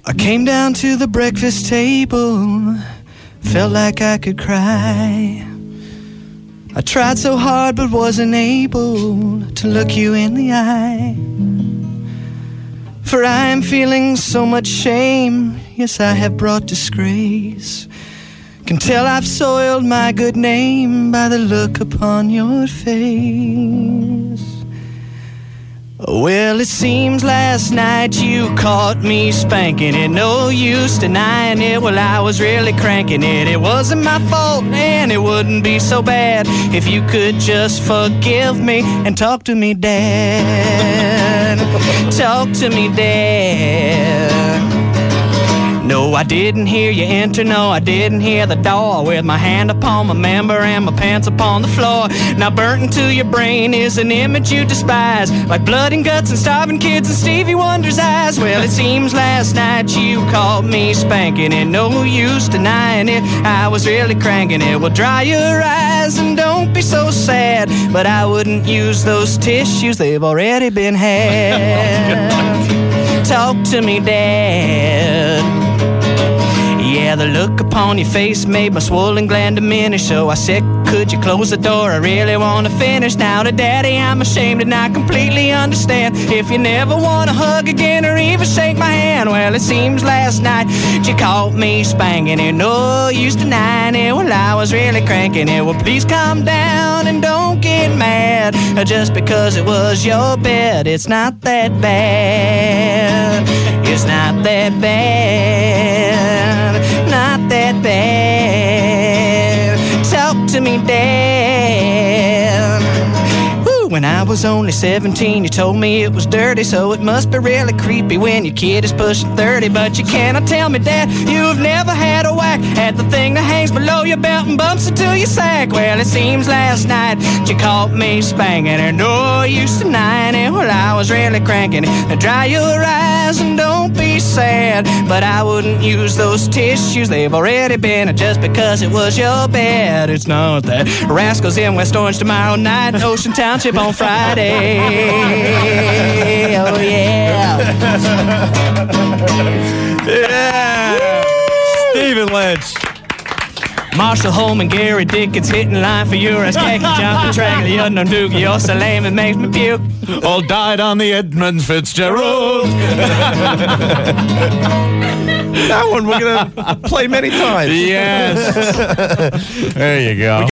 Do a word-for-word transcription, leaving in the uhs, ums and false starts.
I came down to the breakfast table, felt like I could cry. I tried so hard but wasn't able to look you in the eye. For I am feeling so much shame, yes, I have brought disgrace. Can tell I've soiled my good name by the look upon your face. Well, it seems last night you caught me spanking it. No use denying it, well, I was really cranking it. It wasn't my fault, and it wouldn't be so bad if you could just forgive me and talk to me, Dad. Talk to me, Dad. No, I didn't hear you enter, no, I didn't hear the door. With my hand upon my member and my pants upon the floor. Now burnt into your brain is an image you despise, like blood and guts and starving kids and Stevie Wonder's eyes. Well, it seems last night you caught me spanking it. No use denying it, I was really cranking it. Well, dry your eyes and don't be so sad, but I wouldn't use those tissues, they've already been had. Talk to me, Dad. Yeah, the look upon your face made my swollen gland diminish. So I said, could you close the door? I really want to finish. Now to Daddy, I'm ashamed and I completely understand if you never want to hug again or even shake my hand. Well, it seems last night you caught me spanking it. No use denying it, well, I was really cranking it. Well, please calm down and don't get mad. Just because it was your bed, it's not that bad. It's not that bad. Not that bad. Talk to me, Dad. Woo, when I was only seventeen, you told me it was dirty, so it must be really creepy when your kid is pushing thirty. But you cannot tell me, Dad, you've never had a whack at the thing that hangs below your belt and bumps into your sack. Well, it seems last night you caught me spanking it. No use denying it, well, I was really cranking it. Now dry your eyes and don't be sad, but I wouldn't use those tissues, they've already been. Just because it was your bed, it's not that. Rascals in West Orange tomorrow night, Ocean Township on Friday. Oh yeah. Yeah. Stephen Lynch. Marshall Holman, Gary Dickens hitting line for you. As khaki jumping track, you know, Doogie, you're so lame it makes me puke. All died on the Edmund Fitzgerald. That one we're going to play many times. Yes. There you go.